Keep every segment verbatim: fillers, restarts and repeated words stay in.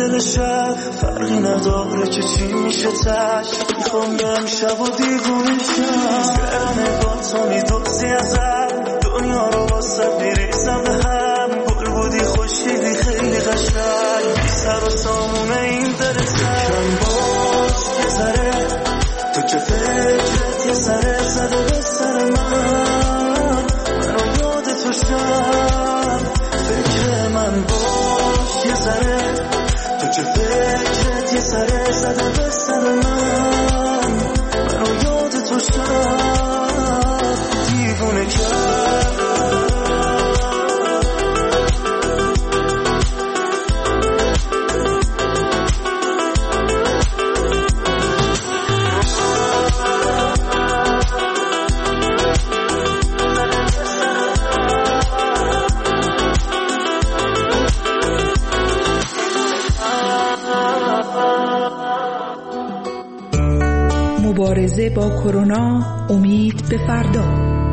دل شب فرقی نداره که چی میشه تش میخوام یه امشب و دیوونه شم برم با تو میدوزی ازم دنیا رو واسه میریزم به هم گل بودی خوشیدی خیلی قشنگ بی سر و سامونه این دلتم کم باش یه ذره تو که فکرت یه ذره زده به سر من منو یاد تو شم فکر من باش یه ذره تو که فکرت یه ذره زده به سر من منو یاد تو شم دیوونه کرد مبارزه با کرونا، امید به فردا.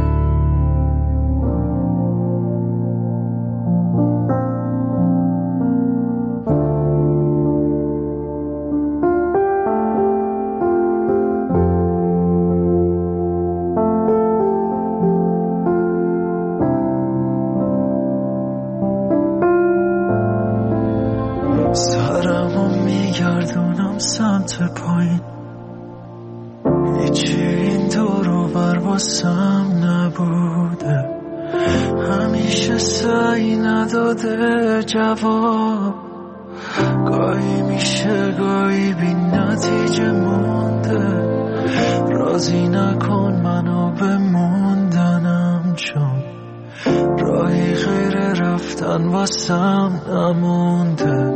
سرمو میگردونم سمت پایین هیچی این دور و بر باسم نبوده همیشه سعی نداده جواب گاهی میشه گاهی بی نتیجه مونده راضی نکن منو به موندنم چون راهی غیر رفتن واسم نمونده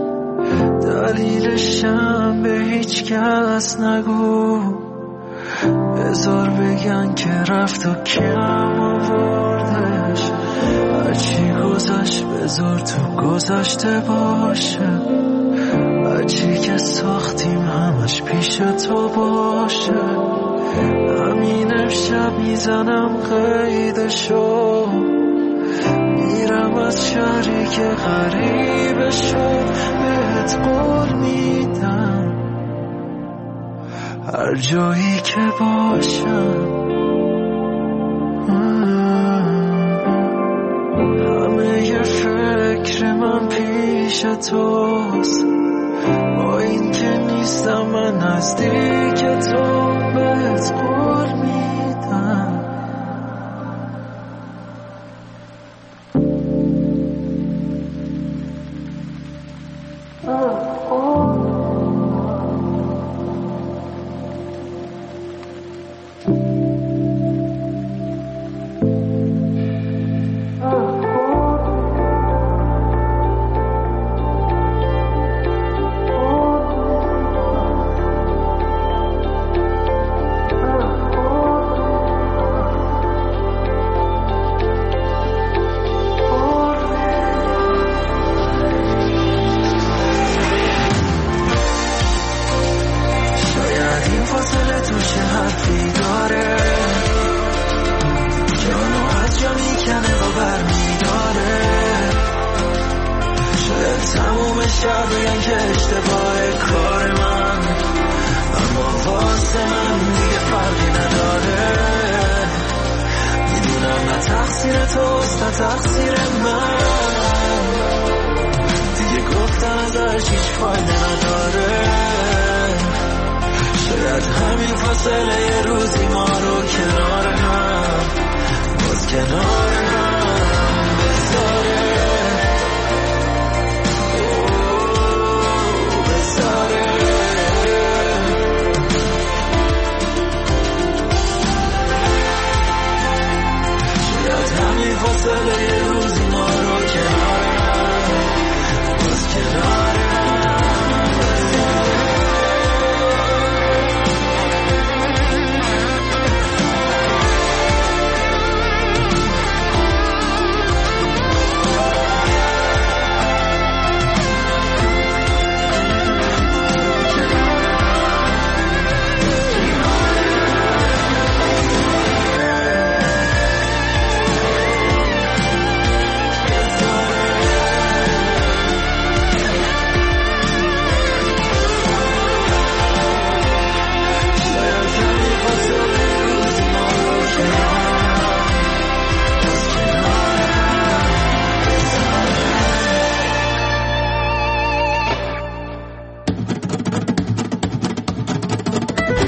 دلیلشم به هیچ کس نگو بذار بگن که رفت و کم آوردش هرچی گذشت بذار تو گذشته باشه هرچی که ساختیم همش پیش تو باشه همین امشب میزنم قیدشو میرم از شهری که غریبه شد بهت قول میدم هر جایی که باشم همه یه فکر من پیش توست با این که نیستم من نزدیک تو بهت قول میدم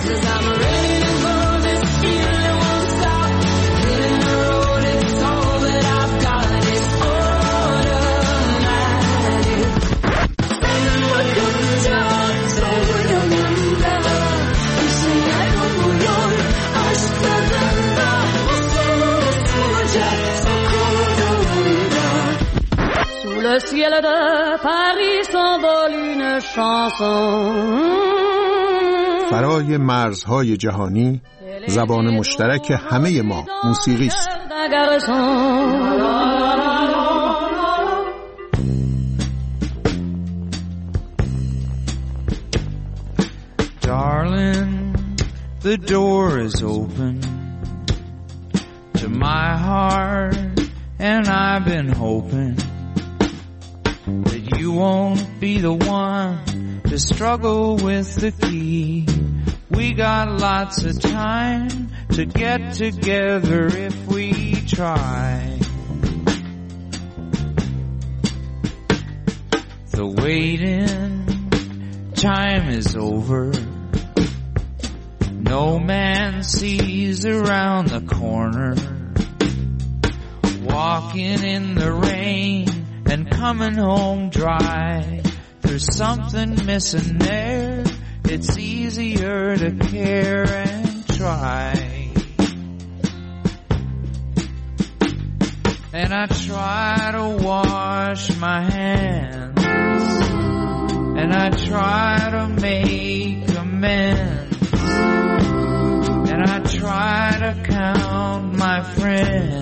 Le ciel de Paris s'envole une chanson. فرای مرزهای جهانی زبان مشترک همه ما موسیقی است. Darling, the door is open to my heart, and I've been hoping that you won't be the one to struggle with the key. We got lots of time to get together if we try. The waiting time is over. No man sees around the corner. Walking in the rain and coming home dry. There's something missing there. It's easier to care and try. And I try to wash my hands, and I try to make amends, and I try to count my friends.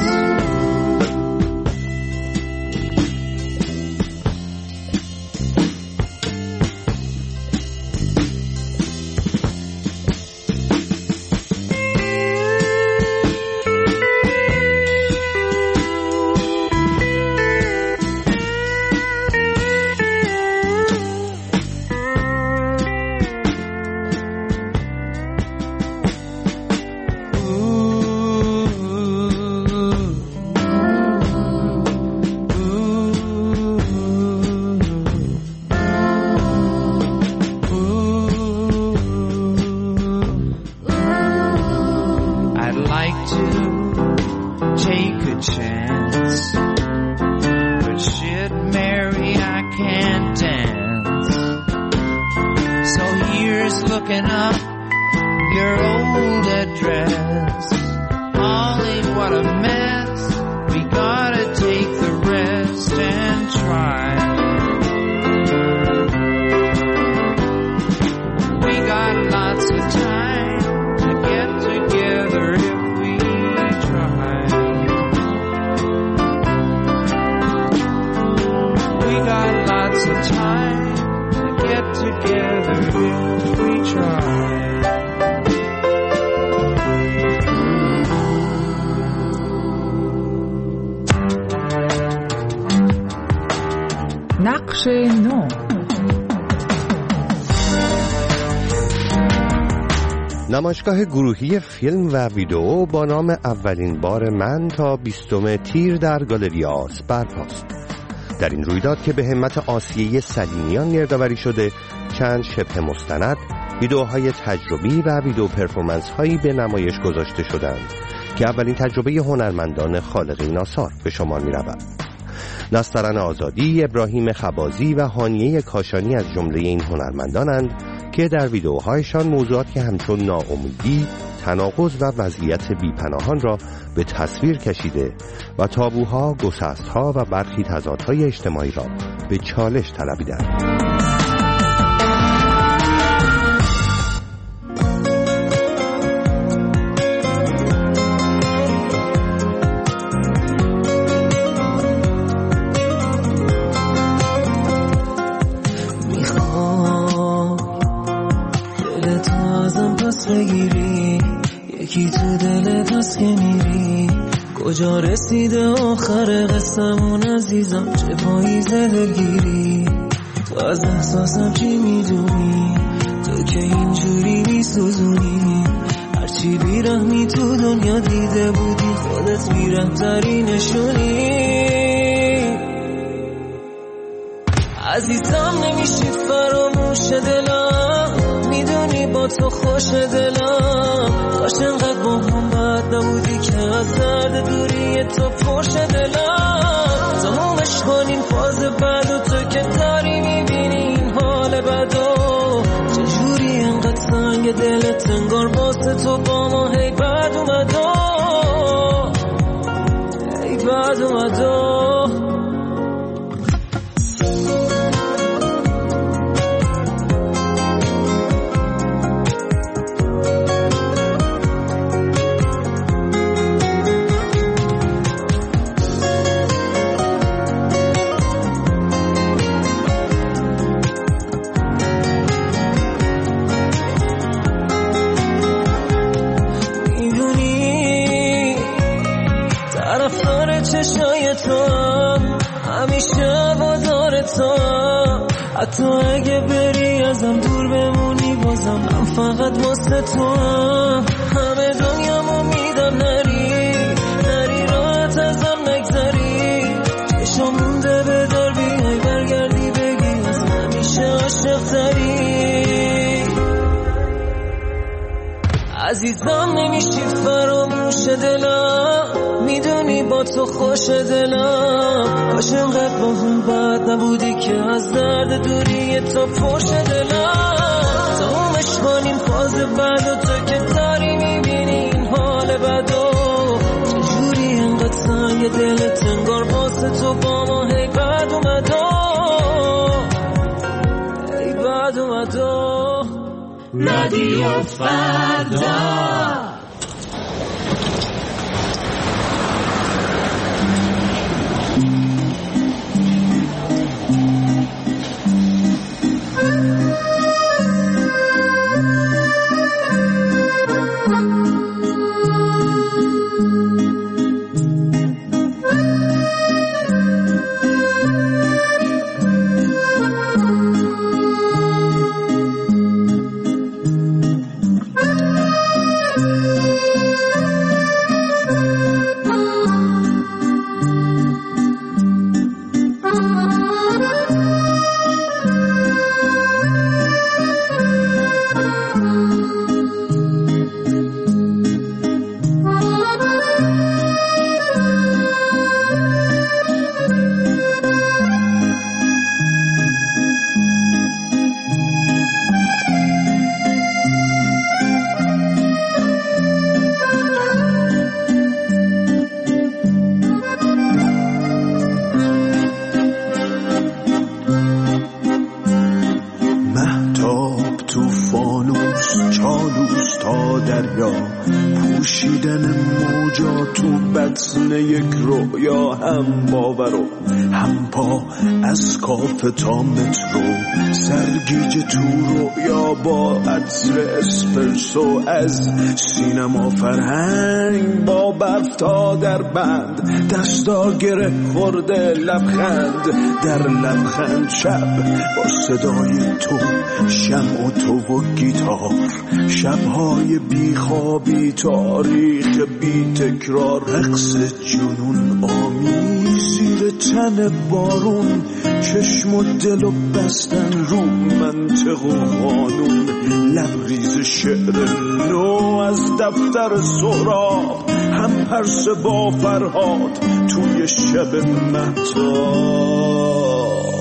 نقش نو. نمایشگاه گروهی فیلم و ویدئو با نام اولین بار من تا بیستم تیر در گالری آس برپاست. در این رویداد که به همت آسیه سلیمیان گردآوری شده، چند شبه مستند، ویدئوهای تجربی و ویدئو پرفورمنس هایی به نمایش گذاشته شدند که اولین تجربه هنرمندان خالق این آثار به شمار می رود. نسترن آزادی، ابراهیم خبازی و هانیه کاشانی از جمله این هنرمندانند که در ویدئوهایشان موضوعات که همچون ناامیدی، تناقض و وضعیت بیپناهان را به تصویر کشیده و تابوها، گسستها و برخی تضادهای اجتماعی را به چالش طلبیدند. یکی تو دلت هست که میری کجا رسیده آخر قصمون عزیزم، چه پاییز دلگیری تو از احساسم چی میدونی، تو که اینجوری میسوزونی، هرچی بیرحمی تو دنیا دیده بودی خودت بیرحم‌تری نشونی. عزیزم نمیشی فراموش دلم، میدونی با تو خود خوش دلم، کاش انقدر با هم بد نبودی که از درد دوری تو پرش دلم. تمومش کنین فاز بد و تو که داری میبینی این حال بدو، چجوری انقدر سنگ دلت انگار واسه تو با ما هی بد اومدو، هی بد اومدو. چشای تو همیشه بازار تو، حتی اگه بری ازم دور بمونی بازم من فقط واسه تو. همه دنیامو میدم نری نری، راحت ازم نگذری، چشم مونده به دار بیای برگردی بگی از همیشه عاشق تری. عزیزم نمیشی فراموش دلم، میدونی با تو خوش دلم، کاش انقدر با هم بد نبودی که از درد دوری تو پرش دلم. تمومش کنیم فاز بد و تو که داری میبینی این حال بدو، چجوری انقدر سنگ دلت انگار واسه تو با ما هی بد اومدو، هی بد اومدو. رادیو فردا یک رویا هم باور و هم پا از کافه تا مترو، سرگیج تو رویا با عطر اسپرسو، از سینما فرهنگ با برف تا در بند، دستا گره خورده لبخند در لبخند، شب با صدای تو شمع و تو و گیتار، شبهای بیخوابی تاریخ بی تکرار، رقص جنون آمیز زیر تن بارون، چشم و دل و بستن رو منطق و قانون، لبریز شعر نو از دفتر سهراب، هم پرسه با فرهاد توی شب مهتاب.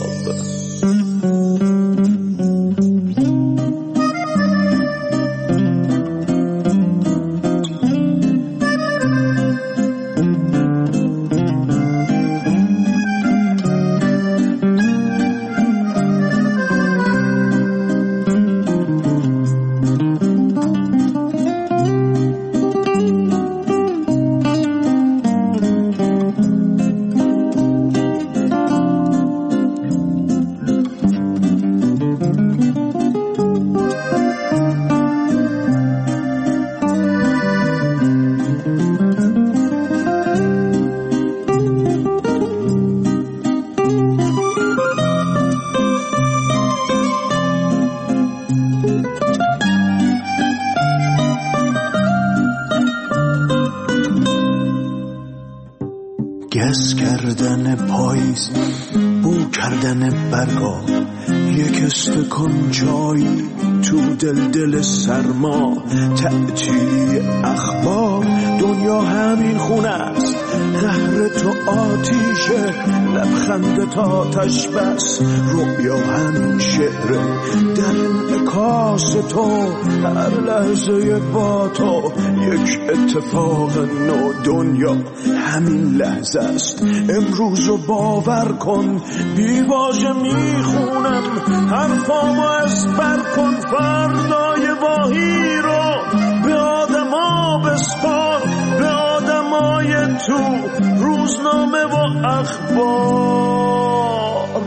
گس کردن پاییز، بو کردن برگا، یک استکان چای تو دل دل سرما تأتیری اخبار. دنیا همین خونه است، قهر تو آتیشه، لبخند تا آتش بس. رویا همین شعره در انعکاس تو، هر لحظه با تو یک اتفاق نو. دنیا همین لحظه است، امروزو باور کن. بی واژه میخونم حرفامو از بر کن. فردای واهی رو به آدما بسپار، به آدمای تو روزنامه و اخبار.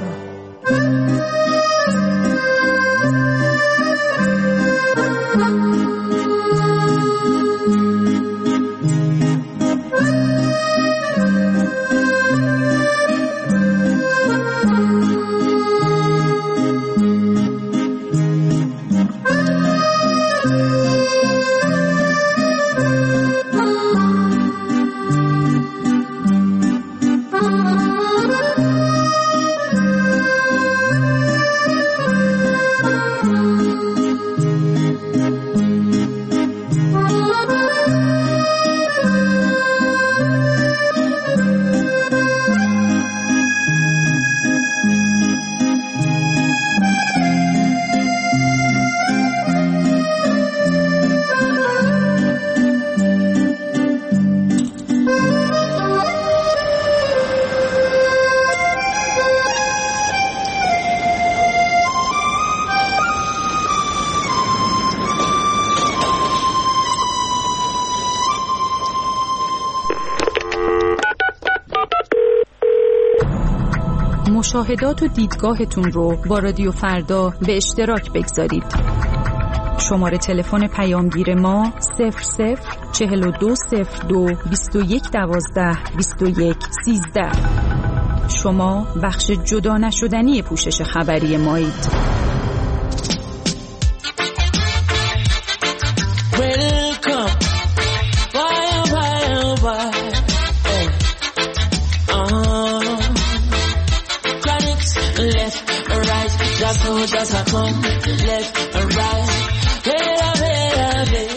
مشاهدات و دیدگاهتون رو با رادیو فردا به اشتراک بگذارید. شماره تلفن پیامگیر ما صفر صفر چهل و دو صفر دو بیست و یک دوازده بیست و یک سیزده. شما بخش جدا نشدنی پوشش خبری مایید. Just a come left and right, hey, hey, hey.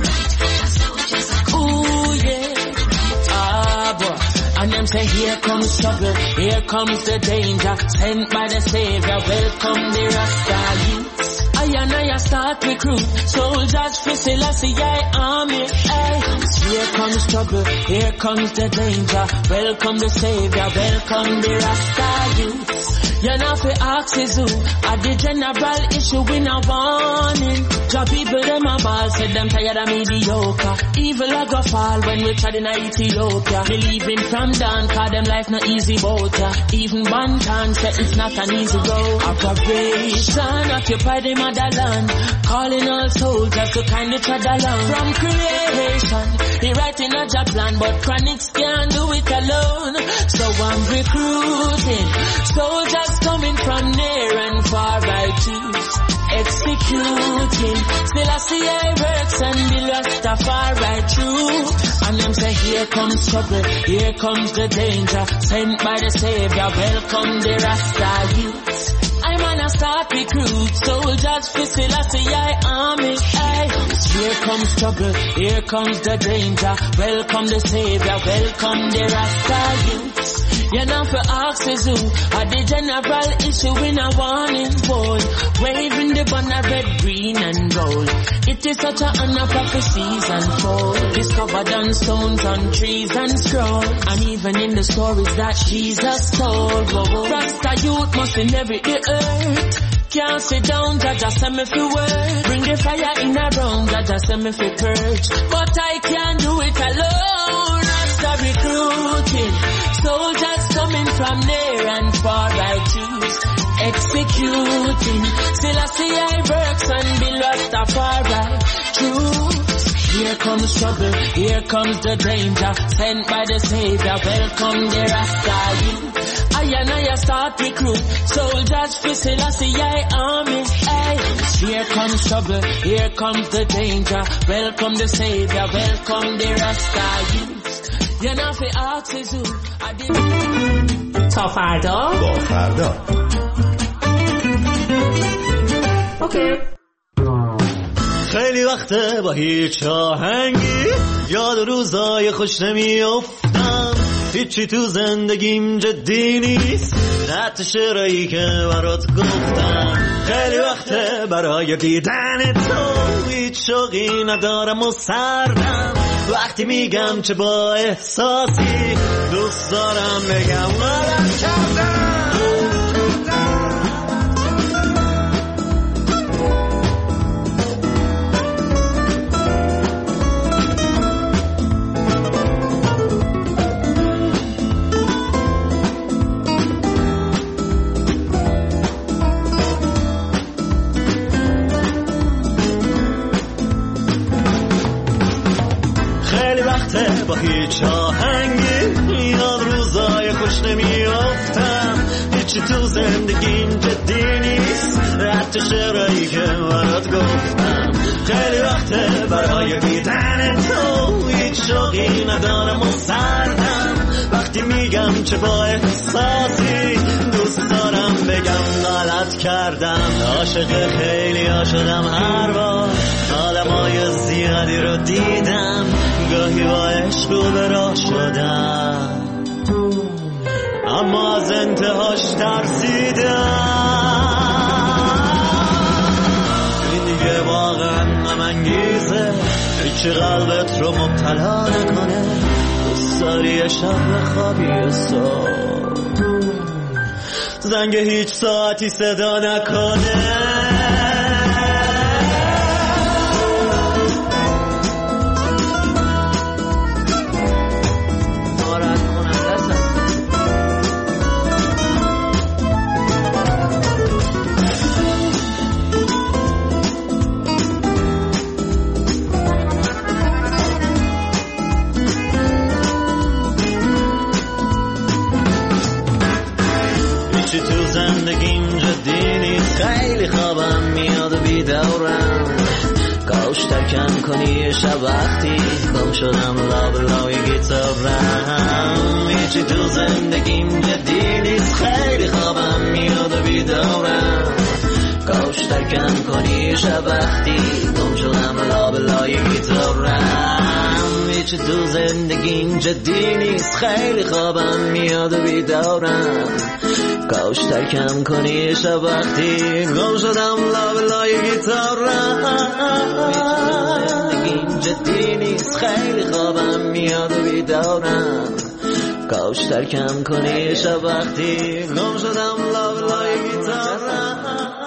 Ooh yeah, ah boy. And them say here comes trouble, here comes the danger, sent by the Savior. Welcome the Rasta youths. I and I start recruit soldiers for Selassie army. Hey, here comes trouble, here comes the danger. Welcome the Savior, welcome the Rasta youths. You're not for axes who at the general issue we no warning. Job people them a ball, said them tired of mediocre. Evil a go fall when we tried in Ethiopia. Believing from down, cause them life not easy boat ya. Even Bantan said it's not an easy road. Operation occupy the motherland, calling all soldiers to kindly tread along. From creation, he writing a job plan, but Chronics can't do it alone. So I'm recruiting soldiers coming from near and far, I choose executing. Still I see I works and the Rastafari true. And them say here comes trouble, here comes the danger, sent by the Savior. Welcome the Rasta youths. I'm on a start recruit soldiers for Selassie army. Aye. Here comes trouble, here comes the danger. Welcome the Savior, welcome the Rasta youths. You're not for axes who at the general issue in a warning boy. Waving the banner red, green and gold. It is such an honor prophecies unfold. Discovered on stones, on trees and scroll. And even in the stories that Jesus told. Whoa, Rasta youth must inherit the earth. Can't sit down, Jaja send me for word. Bring the fire in a room, Jaja send me for purge. But I can't do it alone. Rasta recruiting soldiers coming from near and far, I choose executing. Still I see I works and be Rastafari truth. Here comes trouble, here comes the danger, sent by the Savior. Welcome the Rasta youth. I and I start recruit soldiers for Selassie army. Hey, here comes trouble, here comes the danger. Welcome the Savior, welcome the Rasta youth. You're not for axes who I didn't. تا فردا با فردا. اوکی. خیلی وقته با هیچ آهنگی یاد روزای خوش نمیافتم، هیچی تو زندگیم جدی نیست، حتی شعرهایی که برات گفتم. خیلی وقته برای دیدن تو هیچ شوقی ندارم و سردم، وقتی میگم چه با احساسی دوست دارم بگم غلط کردم. با هیچ آهنگی یاد روزای خوش نمیافتم، هیچی تو زندگیم جدی نیست، حتی شعرهایی که برات گفتم. خیلی وقته برای دیدن تو هیچ شوقی ندارم و سردم، وقتی میگم چه با احساسی دوست دارم بگم غلط کردم. عاشق خیلی ها شدم هر بار، عالمای زیادی رو دیدم، گاهی با عشق رو به راه شدم، اما از انتهاش ترسیدم. این دیگه واقعا غم انگیزه، هیچی قلبت رو مبتلا نکنه، دوست داری شب خوابی و صبح زنگ هیچ ساعتی صدا نکنه. زندگیم جدی نیست، خیلی خوابم میاد و بیدارم، کاش ترکم کنی شب وقتی گم شدم لاب لای گیتارم. هیچی تو زندگیم جدی نیست، خیلی خوابم میاد و بیدارم، کاش ترکم کنی شب وقتی گم شدم لاب لای گیتارم. هیچی تو زندگیم جدی نیست، خیلی خوابم میاد و بیدارم، کاش ترکم کنی شب وقتی گم شدم لابلای گیتارم. زندگیم جدی نیست، خیلی خوابم میاد و بیدارم، کاش ترکم کنی شب وقتی گم شدم لابلای گیتارم.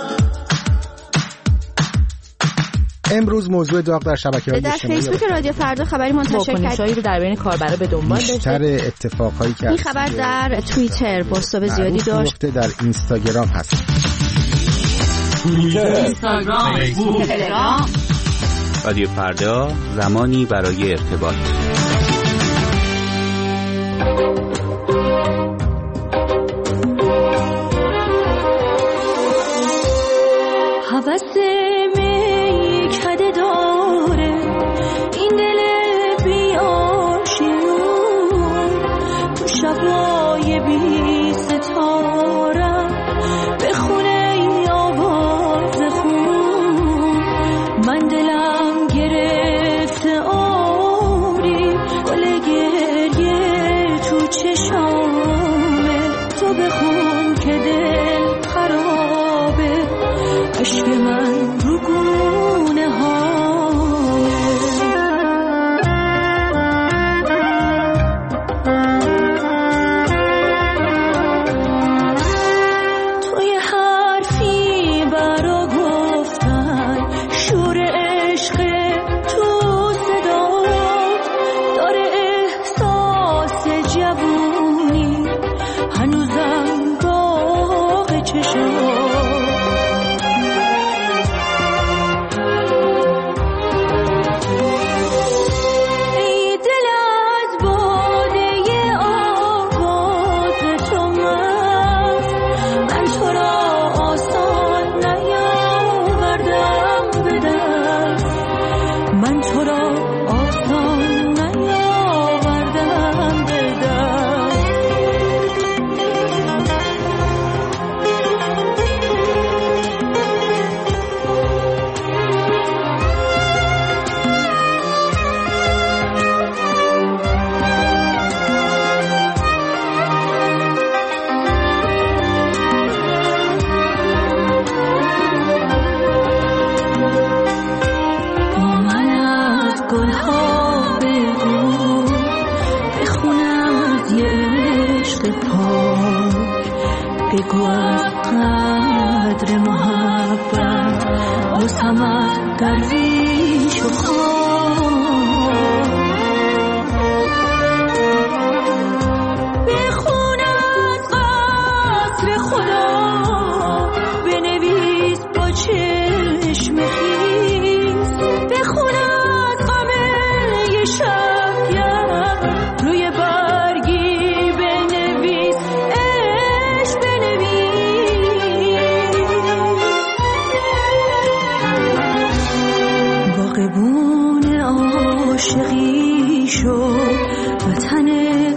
امروز موضوع داغ در شبکه‌های در اجتماعی فیسبوک رادیو فردا خبری منتشر کرد رو در بین کاربرا به دنبال داشت. بیشتر اتفاقایی که این خبر در توییتر پست‌های زیادی داشت، در اینستاگرام هست. توییتر، اینستاگرام، فیسبوک، تلگرام. رادیو فردا، زمانی برای ارتباط. درویش و خان بخون از قصر خدا بنویس با چشم خیز بخون از غم یه شبگرد روی برگی بنویس عشق بنویس باغبون عاشقی شد وطن